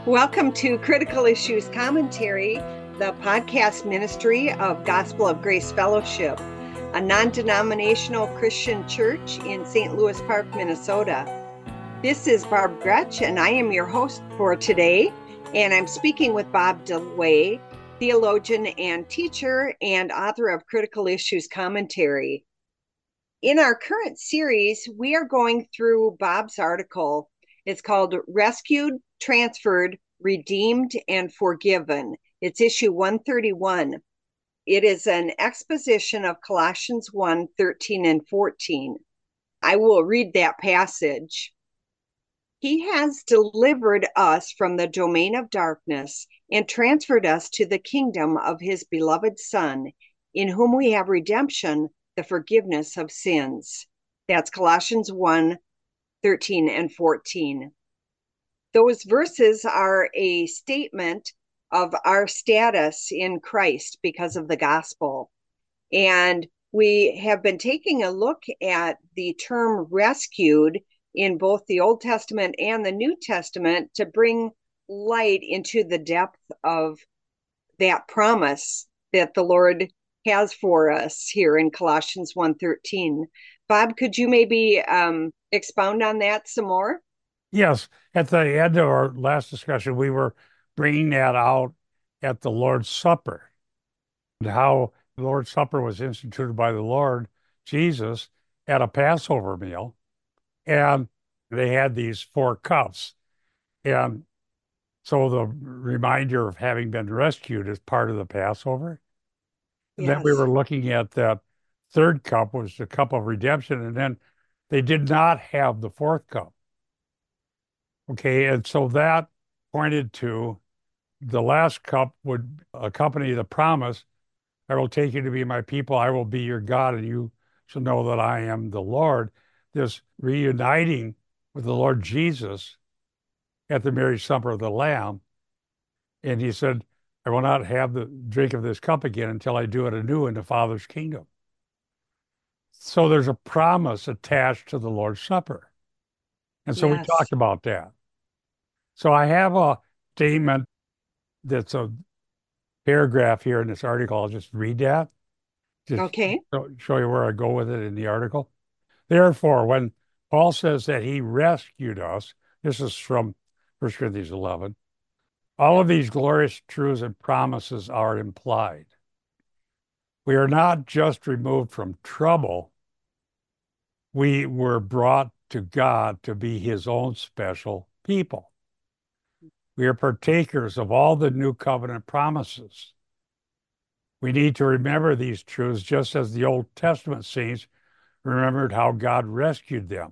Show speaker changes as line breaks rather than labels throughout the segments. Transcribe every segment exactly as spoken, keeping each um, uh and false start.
Welcome to Critical Issues Commentary, the podcast ministry of Gospel of Grace Fellowship, a non-denominational Christian church in Saint Louis Park, Minnesota. This is Barb Gretsch, and I am your host for today. And I'm speaking with Bob DeWaay, theologian and teacher and author of Critical Issues Commentary. In our current series, we are going through Bob's article. It's called Rescued, Transferred, Redeemed, and Forgiven. It's issue one thirty-one. It is an exposition of Colossians one, thirteen and fourteen. I will read that passage. He has delivered us from the domain of darkness and transferred us to the kingdom of his beloved Son, in whom we have redemption, the forgiveness of sins. That's Colossians one, thirteen and fourteen. Those verses are a statement of our status in Christ because of the gospel. And we have been taking a look at the term rescued in both the Old Testament and the New Testament to bring light into the depth of that promise that the Lord has for us here in Colossians one thirteen. Bob, could you maybe um, expound on that some more?
Yes, at the end of our last discussion, we were bringing that out at the Lord's Supper, and how the Lord's Supper was instituted by the Lord Jesus at a Passover meal. And they had these four cups. And so the reminder of having been rescued is part of the Passover. And then we
Yes.
were looking at that third cup was the cup of redemption. And then they did not have the fourth cup. Okay, and so that pointed to the last cup would accompany the promise, I will take you to be my people, I will be your God, and you shall know that I am the Lord. This reuniting with the Lord Jesus at the marriage supper of the Lamb. And he said, I will not have the drink of this cup again until I do it anew in the Father's kingdom. So there's a promise attached to the Lord's Supper. And so we
Yes.
talked about that. So I have a statement that's a paragraph here in this article. I'll just read that, just
Okay.
show, show you where I go with it in the article. Therefore, when Paul says that he rescued us, this is from First Corinthians eleven, all of these glorious truths and promises are implied. We are not just removed from trouble, we were brought to God to be his own special people. We are partakers of all the new covenant promises. We need to remember these truths just as the Old Testament saints remembered how God rescued them.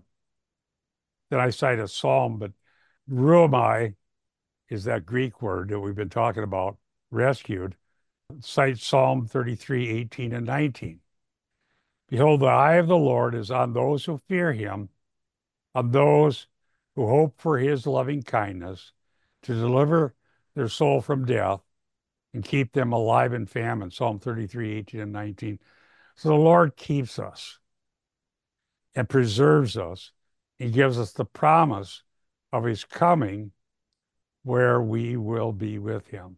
Then I cite a psalm, but ruomai is that Greek word that we've been talking about, rescued. Cite Psalm thirty-three, eighteen and nineteen. Behold, the eye of the Lord is on those who fear him, on those who hope for his loving kindness, to deliver their soul from death and keep them alive in famine. Psalm thirty-three, eighteen and nineteen. So the Lord keeps us and preserves us. He gives us the promise of his coming where we will be with him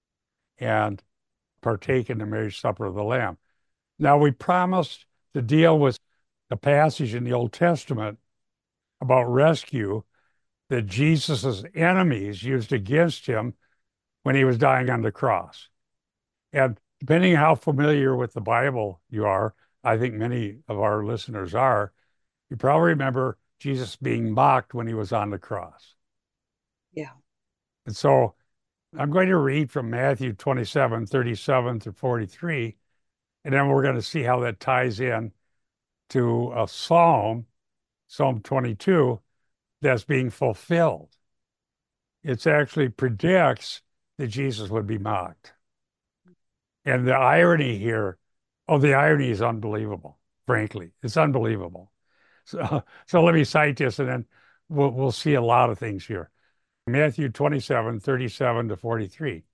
and partake in the marriage supper of the Lamb. Now, we promised to deal with a passage in the Old Testament about rescue that Jesus' enemies used against him when he was dying on the cross. And depending on how familiar with the Bible you are, I think many of our listeners are, you probably remember Jesus being mocked when he was on the cross.
Yeah.
And so I'm going to read from Matthew twenty-seven, thirty-seven to forty-three, and then we're going to see how that ties in to a psalm, Psalm twenty-two, that's being fulfilled. It actually predicts that Jesus would be mocked. And the irony here, oh, the irony is unbelievable, frankly. It's unbelievable. So, so let me cite this, and then we'll, we'll see a lot of things here. Matthew twenty-seven, thirty-seven to forty-three.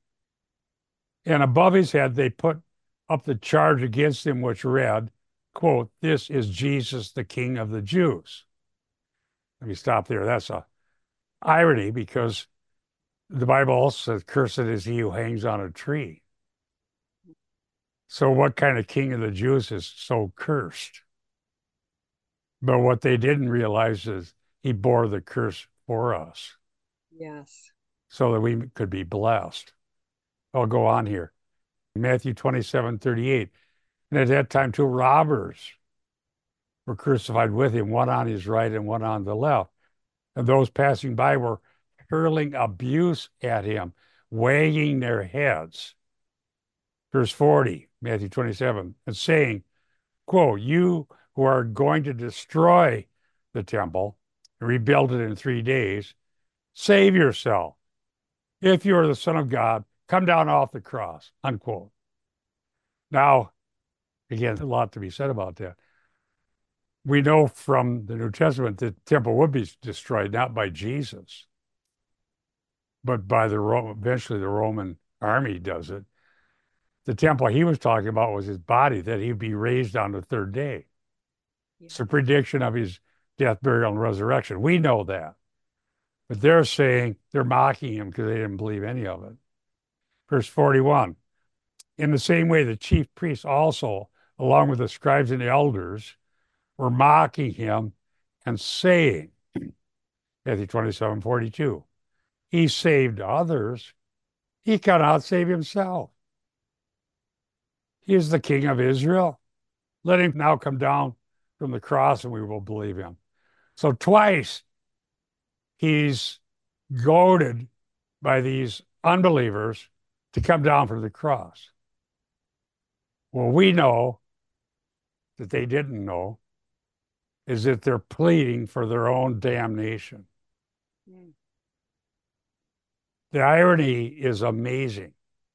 And above his head, they put up the charge against him, which read, quote, "This is Jesus, the King of the Jews." Let me stop there. That's a irony because the Bible also says, cursed is he who hangs on a tree. So what kind of king of the Jews is so cursed? But what they didn't realize is he bore the curse for us
Yes.
so that we could be blessed. I'll go on here. Matthew twenty-seven thirty-eight. And at that time, two robbers were crucified with him, one on his right and one on the left. And those passing by were hurling abuse at him, wagging their heads. Verse forty, Matthew twenty-seven, and saying, quote, you who are going to destroy the temple and rebuild it in three days, save yourself. If you are the Son of God, come down off the cross, unquote. Now, again, a lot to be said about that. We know from the New Testament that the temple would be destroyed, not by Jesus, but by the Ro- eventually the Roman army does it. The temple he was talking about was his body, that he'd be raised on the third day.
Yes.
It's a prediction of his death, burial, and resurrection. We know that. But they're saying, they're mocking him because they didn't believe any of it. Verse forty-one, in the same way, the chief priests also, along with the scribes and the elders, were mocking him and saying, Matthew twenty-seven forty-two, he saved others. He cannot save himself. He is the King of Israel. Let him now come down from the cross and we will believe him. So twice he's goaded by these unbelievers to come down from the cross. Well, we know that they didn't know is that they're pleading for their own damnation. Mm. The irony is amazing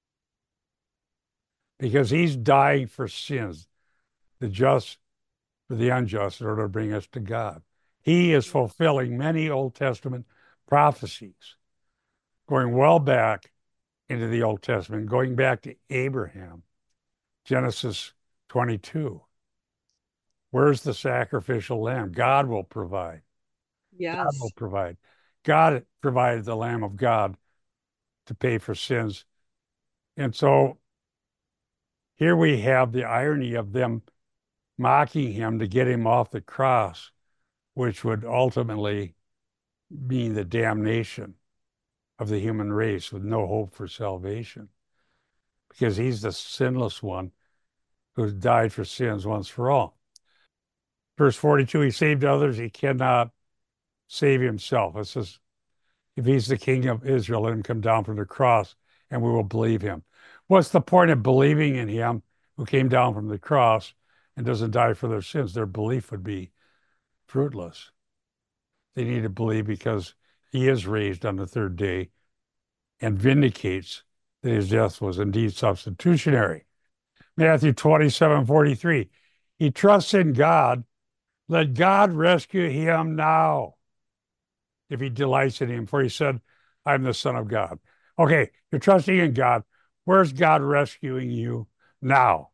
because he's dying for sins, the just for the unjust, in order to bring us to God. He is fulfilling many Old Testament prophecies, going well back into the Old Testament, going back to Abraham, Genesis twenty-two. Where's the sacrificial lamb? God will provide.
Yes.
God will provide. God provided the Lamb of God to pay for sins. And so here we have the irony of them mocking him to get him off the cross, which would ultimately mean the damnation of the human race with no hope for salvation, because he's the sinless one who died for sins once for all. Verse forty-two, he saved others, he cannot save himself. It says, if he's the King of Israel, let him come down from the cross and we will believe him. What's the point of believing in him who came down from the cross and doesn't die for their sins? Their belief would be fruitless. They need to believe because he is raised on the third day and vindicates that his death was indeed substitutionary. Matthew twenty-seven forty-three, he trusts in God. Let God rescue him now if he delights in him, for he said, I'm the Son of God. Okay, you're trusting in God. Where's God rescuing you now?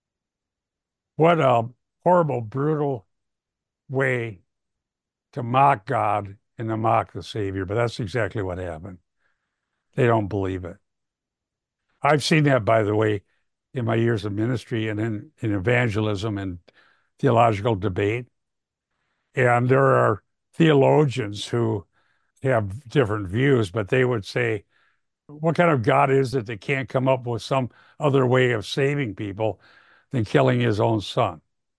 What a horrible, brutal way to mock God and to mock the Savior, but that's exactly what happened. They don't believe it. I've seen that, by the way, in my years of ministry and in, in evangelism and theological debate. And there are theologians who have different views, but they would say, what kind of God is it that can't come up with some other way of saving people than killing his own son?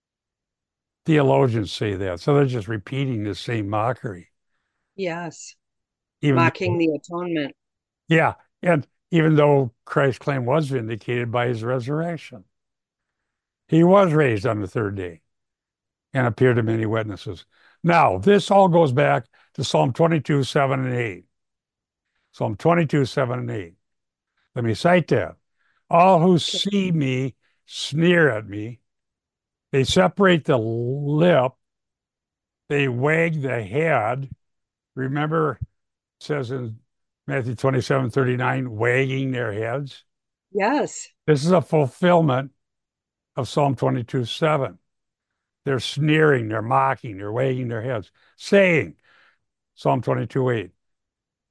Theologians say that. So they're just repeating the same mockery.
Yes.
Even
Mocking
though,
the atonement.
yeah. And even though Christ's claim was vindicated by his resurrection, he was raised on the third day and appeared to many witnesses. Now, this all goes back to Psalm twenty-two, seven and eight. Psalm twenty-two, seven and eight. Let me cite that. All who see me sneer at me. They separate the lip. They wag the head. Remember, it says in Matthew twenty-seven, thirty-nine, wagging their heads.
Yes.
This is a fulfillment of Psalm twenty-two, seven. They're sneering, they're mocking, they're wagging their heads, saying, Psalm twenty-two, eight,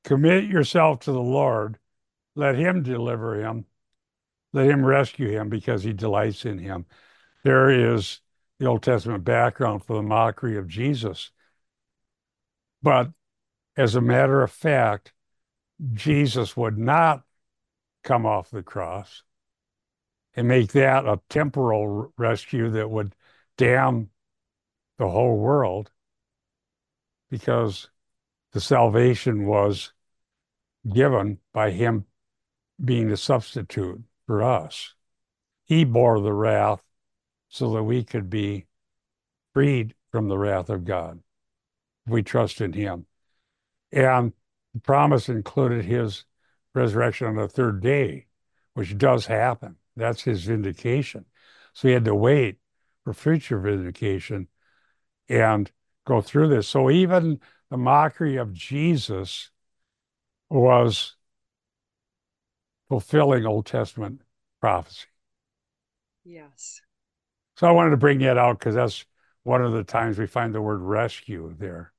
Commit yourself to the Lord. Let him deliver him. Let him rescue him because he delights in him. There is the Old Testament background for the mockery of Jesus. But as a matter of fact, Jesus would not come off the cross and make that a temporal rescue that would damn the whole world, because the salvation was given by him being the substitute for us. He bore the wrath so that we could be freed from the wrath of God if we trust in him. And the promise included his resurrection on the third day, which does happen. That's his vindication. So he had to wait for future vindication and go through this. So even the mockery of Jesus was fulfilling Old Testament prophecy.
Yes.
So I wanted to bring that out because that's one of the times we find the word rescue there.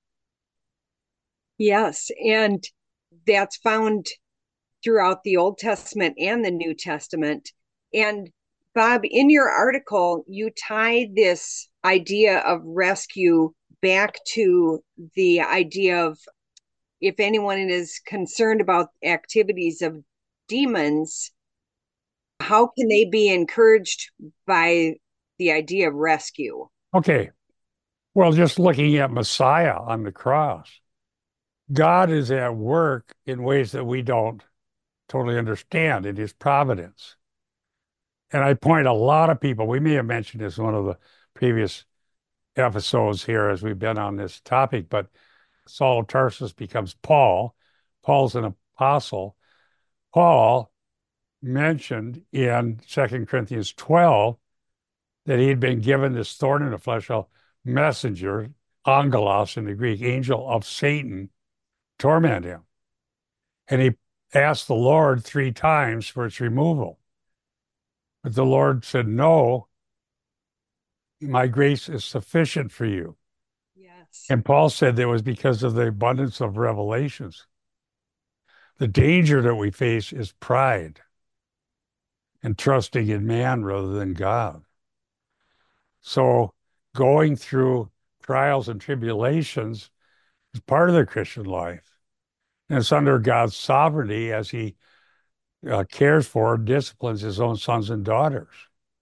Yes. And that's found throughout the Old Testament and the New Testament. And Bob, in your article, you tie this idea of rescue back to the idea of if anyone is concerned about activities of demons, how can they be encouraged by the idea of rescue?
Okay. Well, just looking at Messiah on the cross, God is at work in ways that we don't totally understand in his providence. And I point a lot of people, we may have mentioned this in one of the previous episodes here as we've been on this topic, but Saul of Tarsus becomes Paul. Paul's an apostle. Paul mentioned in Second Corinthians twelve that he had been given this thorn in the flesh, a messenger, angelos in the Greek, angel of Satan, torment him. And he asked the Lord three times for its removal. But the Lord said, no, my grace is sufficient for you.
Yes.
And Paul said that was because of the abundance of revelations. The danger that we face is pride and trusting in man rather than God. So going through trials and tribulations is part of the Christian life. And it's under God's sovereignty as he uh, cares for and disciplines his own sons and daughters.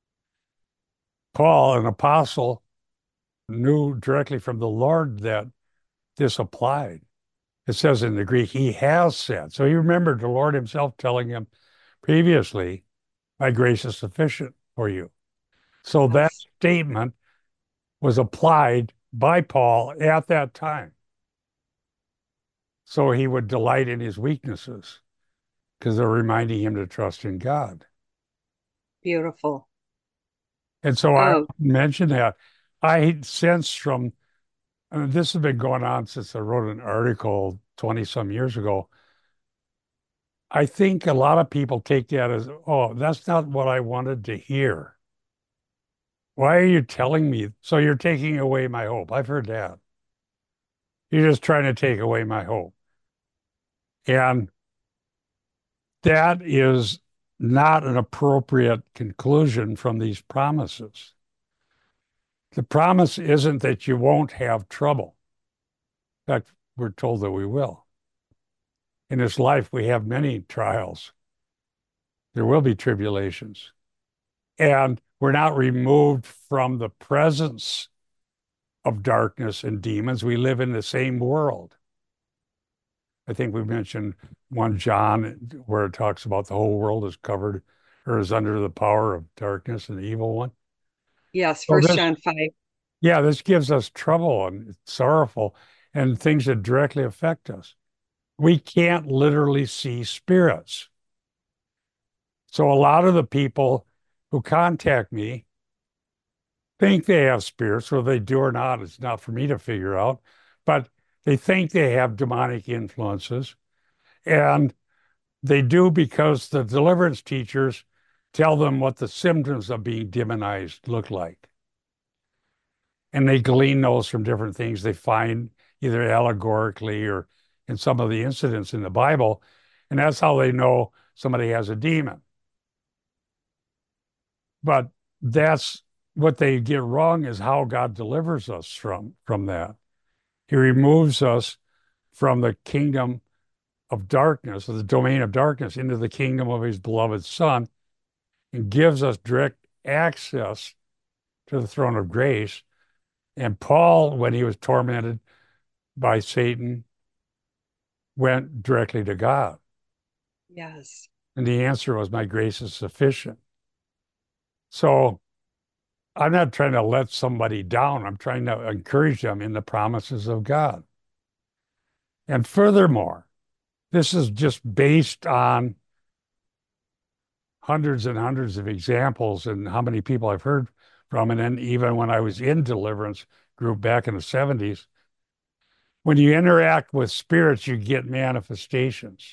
Paul, an apostle, knew directly from the Lord that this applied. It says in the Greek, he has said. So he remembered the Lord himself telling him previously, my grace is sufficient for you. So
Yes.
that statement was applied by Paul at that time. So he would delight in his weaknesses because they're reminding him to trust in God.
Beautiful.
And so I
Oh,
mentioned that. I sense from, I mean, this has been going on since I wrote an article twenty some years ago. I think a lot of people take that as, oh, that's not what I wanted to hear. Why are you telling me? So you're taking away my hope. I've heard that. You're just trying to take away my hope. And that is not an appropriate conclusion from these promises. The promise isn't that you won't have trouble. In fact, we're told that we will. In this life, we have many trials. There will be tribulations. And we're not removed from the presence of darkness and demons. We live in the same world. I think we mentioned one John where it talks about the whole world is covered or is under the power of darkness and the evil one.
yes,
So
First
this,
John five.
yeah, this gives us trouble and it's sorrowful and things that directly affect us. We can't literally see spirits. So a lot of the people who contact me think they have spirits, whether they do or not, it's not for me to figure out, but they think they have demonic influences. And they do because the deliverance teachers tell them what the symptoms of being demonized look like. And they glean those from different things they find either allegorically or in some of the incidents in the Bible, and that's how they know somebody has a demon. But that's what they get wrong is how God delivers us from, from that. He removes us from the kingdom of darkness, or the domain of darkness, into the kingdom of his beloved Son, and gives us direct access to the throne of grace. And Paul, when he was tormented by Satan, went directly to God.
Yes.
And the answer was, my grace is sufficient. So I'm not trying to let somebody down. I'm trying to encourage them in the promises of God. And furthermore, this is just based on hundreds and hundreds of examples and how many people I've heard from. And then even when I was in deliverance group back in the seventies, when you interact with spirits, you get manifestations.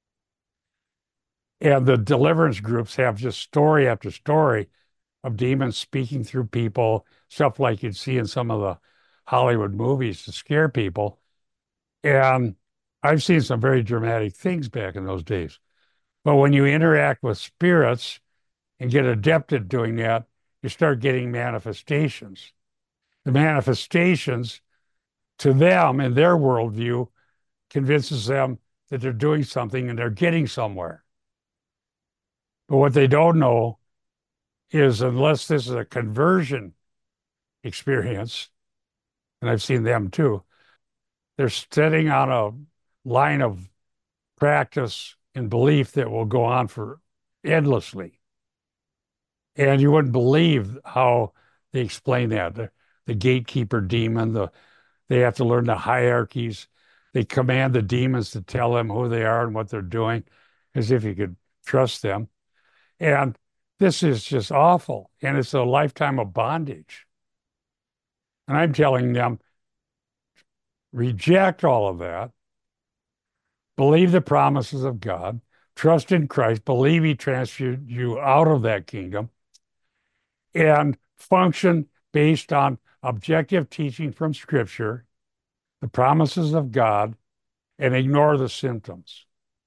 And the deliverance groups have just story after story of demons speaking through people, stuff like you'd see in some of the Hollywood movies to scare people. And I've seen some very dramatic things back in those days. But when you interact with spirits and get adept at doing that, you start getting manifestations. The manifestations to them in their worldview convinces them that they're doing something and they're getting somewhere. But what they don't know is unless this is a conversion experience, and I've seen them too, they're sitting on a line of practice and belief that will go on for endlessly. And you wouldn't believe how they explain that. The, the gatekeeper demon, the they have to learn the hierarchies. They command the demons to tell them who they are and what they're doing, as if you could trust them. And this is just awful. And it's a lifetime of bondage. And I'm telling them, reject all of that, believe the promises of God, trust in Christ, believe he transferred you out of that kingdom, and function based on objective teaching from Scripture, the promises of God, and ignore the symptoms.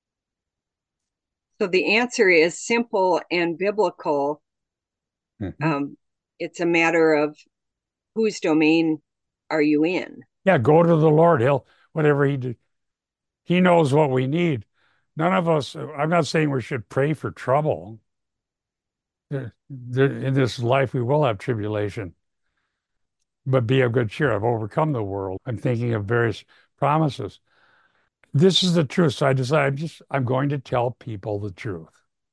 So the answer is simple and biblical.
Mm-hmm.
Um, it's a matter of whose domain are you in?
Yeah, go to the Lord. He'll, whatever he did, he knows what we need. None of us, I'm not saying we should pray for trouble. There, there, in this life, we will have tribulation, but be of good cheer. I've overcome the world. I'm thinking of various promises. This is the truth. So I decided I'm just, I'm going to tell people the truth.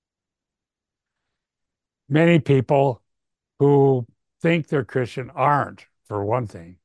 Many people who think they're Christian aren't, for one thing.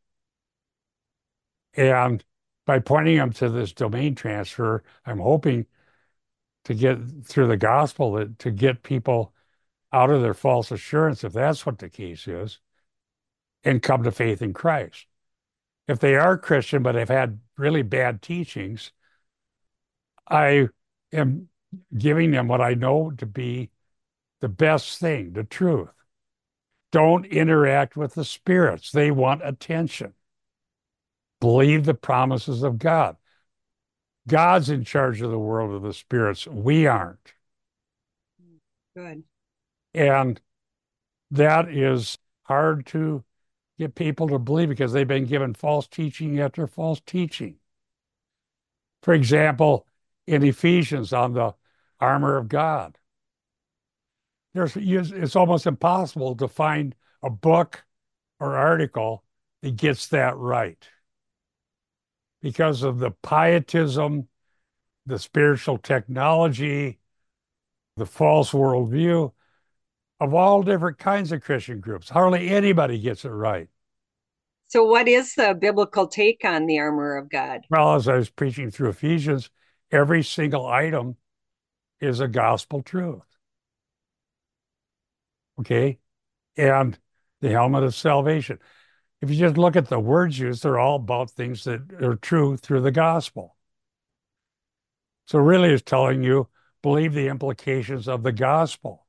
And by pointing them to this domain transfer, I'm hoping to get through the gospel that, to get people out of their false assurance, if that's what the case is, and come to faith in Christ. If they are Christian but have had really bad teachings, I am giving them what I know to be the best thing, the truth. Don't interact with the spirits. They want attention. Believe the promises of God. God's in charge of the world of the spirits. We aren't.
Good.
And that is hard to get people to believe because they've been given false teaching after false teaching. For example, in Ephesians on the armor of God, there's it's almost impossible to find a book or article that gets that right because of the pietism, the spiritual technology, the false worldview of all different kinds of Christian groups. Hardly anybody gets it right.
So, what is the biblical take on the armor of God?
Well, as I was preaching through Ephesians, every single item is a gospel truth. Okay? And the helmet of salvation. If you just look at the words used, they're all about things that are true through the gospel. So really it's telling you, believe the implications of the gospel.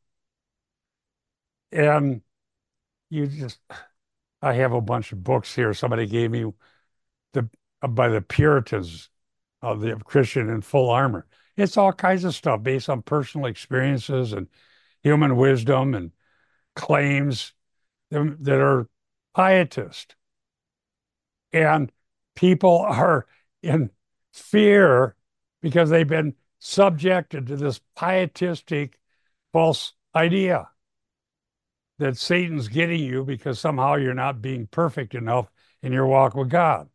And you just, I have a bunch of books here. Somebody gave me the by the Puritans of the Christian in full armor. It's all kinds of stuff based on personal experiences and human wisdom and claims that that are pietist. And people are in fear because they've been subjected to this pietistic false idea that Satan's getting you because somehow you're not being perfect enough in your walk with God.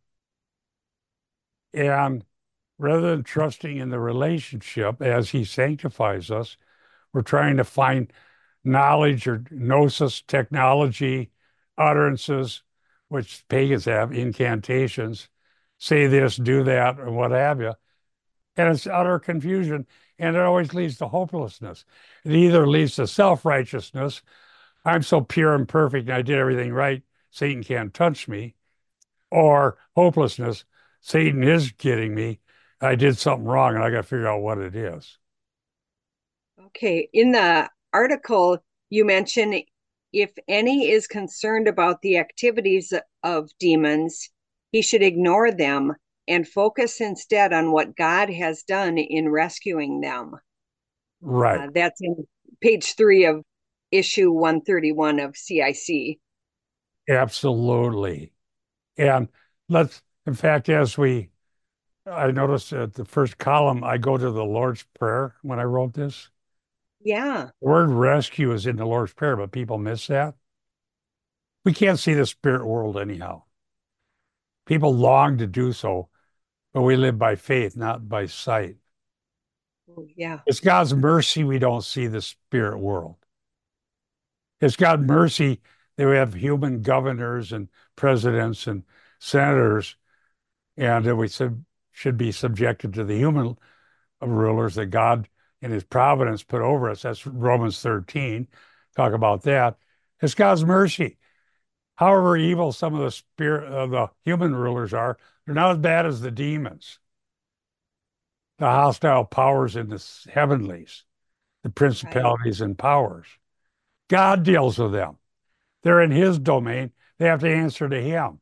And rather than trusting in the relationship as he sanctifies us, we're trying to find knowledge or gnosis, technology, utterances, which pagans have, incantations, say this, do that, or what have you. And it's utter confusion. And it always leads to hopelessness. It either leads to self-righteousness. I'm so pure and perfect and I did everything right. Satan can't touch me. Or hopelessness. Satan is getting me. I did something wrong and I got to figure out what it is.
Okay. In the article, you mention if any is concerned about the activities of demons, he should ignore them and focus instead on what God has done in rescuing them.
Right.
Uh, that's in page three of issue one thirty-one of C I C.
Absolutely. And let's, in fact, as we, I noticed at the first column, I go to the Lord's Prayer when I wrote this.
Yeah.
The word rescue is in the Lord's Prayer, but people miss that. We can't see the spirit world anyhow. People long to do so, but we live by faith, not by sight.
Yeah.
It's God's mercy we don't see the spirit world. It's God's mercy that we have human governors and presidents and senators, and that we sub should be subjected to the human rulers that God in his providence put over us. That's Romans thirteen. Talk about that. It's God's mercy. However evil some of the spirit of uh, the human rulers are, they're not as bad as the demons, the hostile powers in the heavenlies, the principalities and powers. God deals with them. They're in his domain. They have to answer to him.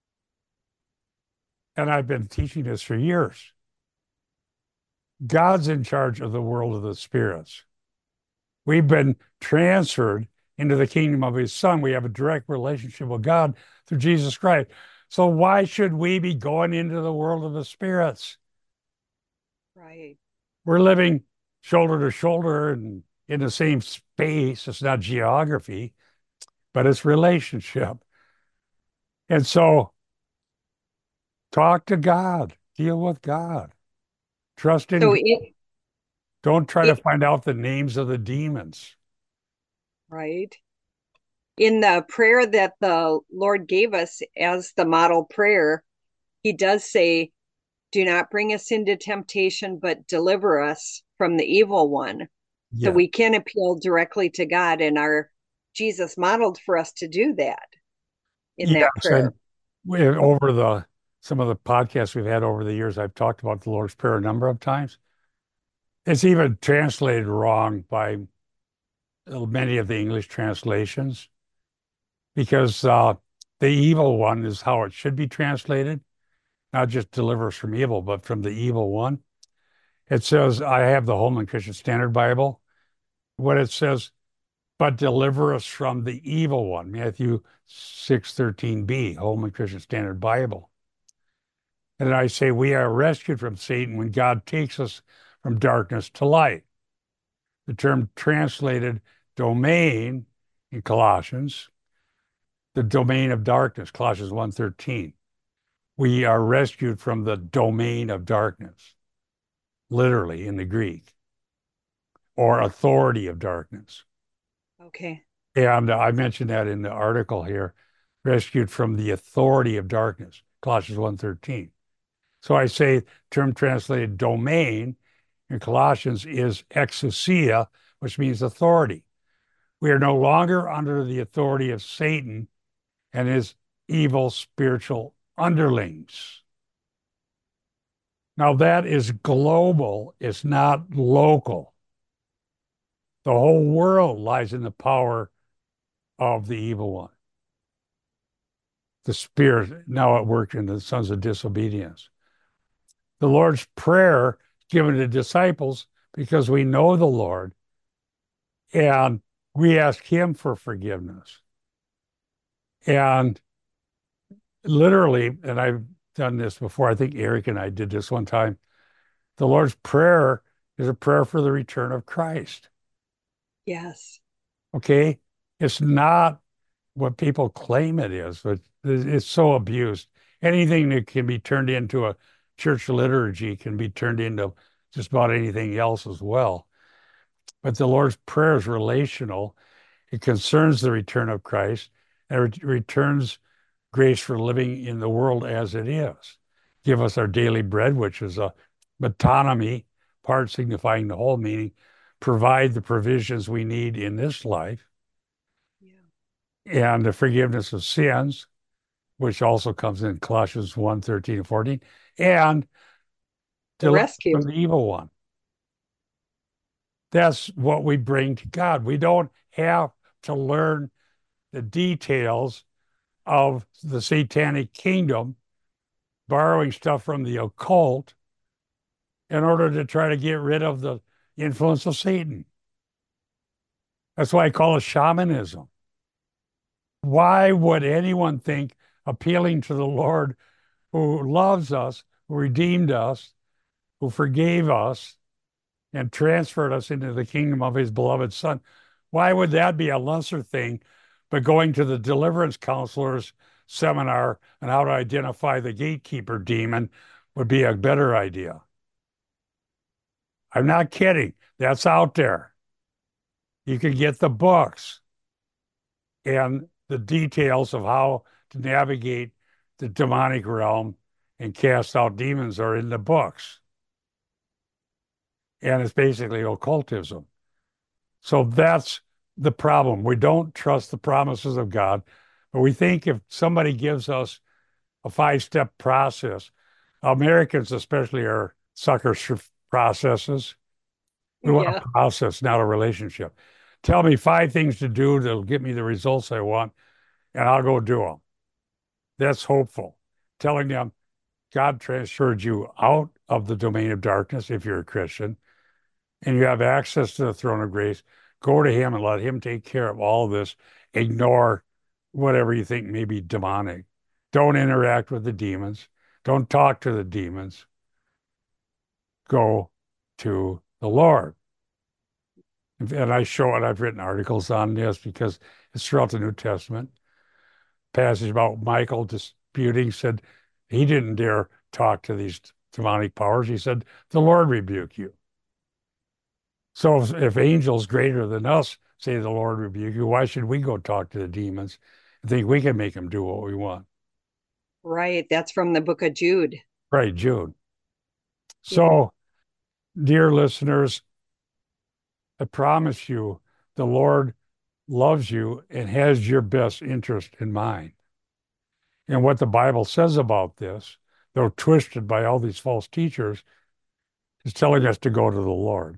And I've been teaching this for years. God's in charge of the world of the spirits. We've been transferred into the kingdom of his son. We have a direct relationship with God through Jesus Christ. So why should we be going into the world of the spirits?
Right.
We're living shoulder to shoulder and in the same space. It's not geography, but it's relationship. And so talk to God, deal with God, trust in
So
God.
it,
Don't try to
it
find out the names of the demons.
right. In the prayer that the Lord gave us as the model prayer, he does say, do not bring us into temptation, but deliver us from the evil one. So
Yeah.
we can appeal directly to God, and our Jesus modeled for us to do that in that
Yes. And
prayer.
we, over the some of the podcasts we've had over the years, I've talked about the Lord's Prayer a number of times. It's even translated wrong by many of the English translations because uh, the evil one is how it should be translated, not just deliver us from evil, but from the evil one. It says, I have the Holman Christian Standard Bible. What it says, but deliver us from the evil one, Matthew six thirteen b, Holman Christian Standard Bible. And I say, we are rescued from Satan when God takes us from darkness to light. The term translated domain in Colossians, the domain of darkness, Colossians one thirteen. We are rescued from the domain of darkness, literally in the Greek, or authority of darkness.
Okay.
And I mentioned that in the article here, rescued from the authority of darkness, Colossians one thirteen. So I say term translated domain in Colossians is exousia, which means authority. We are no longer under the authority of Satan and his evil spiritual underlings. Now that is global, it's not local. The whole world lies in the power of the evil one. The spirit now at work in the sons of disobedience. The Lord's Prayer is given to disciples because we know the Lord and we ask him for forgiveness. And literally, and I've done this before, I think Eric and I did this one time, the Lord's Prayer is a prayer for the return of Christ.
Yes.
Okay? It's not what people claim it is, but it's so abused. Anything that can be turned into a church liturgy can be turned into just about anything else as well. But the Lord's Prayer is relational. It concerns the return of Christ and it returns grace for living in the world as it is. Give us our daily bread, which is a metonymy, part signifying the whole, meaning provide the provisions we need in this life. Yeah. And the forgiveness of sins, which also comes in Colossians one, thirteen and fourteen, and
the rescue
from the evil one. That's what we bring to God. We don't have to learn the details of the satanic kingdom, borrowing stuff from the occult in order to try to get rid of the influence of Satan. That's why I call it shamanism. Why would anyone think appealing to the Lord who loves us, who redeemed us, who forgave us, and transferred us into the kingdom of his beloved Son, why would that be a lesser thing but going to the deliverance counselor's seminar on how to identify the gatekeeper demon would be a better idea? I'm not kidding. That's out there. You can get the books and the details of how to navigate the demonic realm and cast out demons are in the books. And it's basically occultism. So that's the problem. We don't trust the promises of God, but we think if somebody gives us a five-step process, Americans especially are suckers for processes. We want
yeah.
a process, not a relationship. Tell me five things to do that'll get me the results I want, and I'll go do them. That's hopeful. Telling them God transferred you out of the domain of darkness if you're a Christian, and you have access to the throne of grace. Go to him and let him take care of all of this. Ignore whatever you think may be demonic. Don't interact with the demons. Don't talk to the demons. Go to the Lord. And I show it. I've written articles on this because it's throughout the New Testament. Passage about Michael disputing, said he didn't dare talk to these demonic powers. He said, the Lord rebuke you. So if, if angels greater than us say the Lord rebuke you, why should we go talk to the demons and think we can make them do what we want?
Right. That's from the book of Jude.
Right, Jude. So, yeah. Dear listeners, I promise you the Lord loves you and has your best interest in mind. And what the Bible says about this, though twisted by all these false teachers, is telling us to go to the Lord.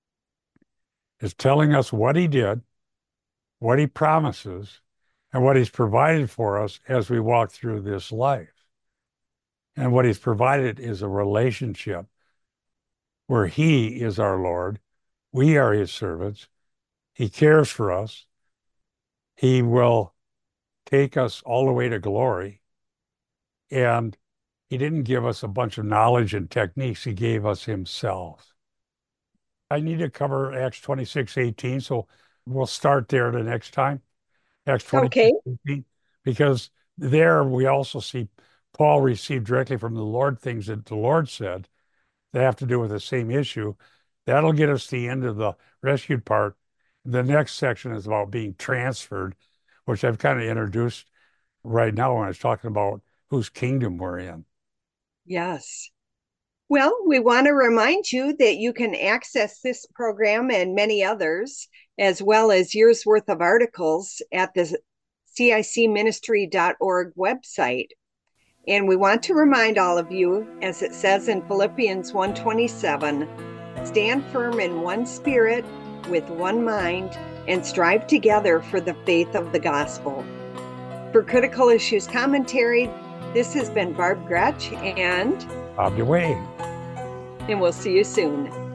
It's telling us what he did, what he promises, and what he's provided for us as we walk through this life. And what he's provided is a relationship where he is our Lord, we are his servants, he cares for us, he will take us all the way to glory, and he didn't give us a bunch of knowledge and techniques, he gave us himself. I need to cover Acts twenty-six eighteen, so we'll start there the next time. Acts twenty-six eighteen, because there we also see Paul received directly from the Lord things that the Lord said that have to do with the same issue. That'll get us to the end of the rescued part. The next section is about being transferred, which I've kind of introduced right now when I was talking about whose kingdom we're in.
Yes. Well, we want to remind you that you can access this program and many others, as well as years worth of articles at the C I C ministry dot org website. And we want to remind all of you, as it says in Philippians one twenty-seven, stand firm in one spirit, with one mind, and strive together for the faith of the gospel. For Critical Issues Commentary, This has been Barb Gretsch, and
Bob DeWayne.
and we'll see you soon.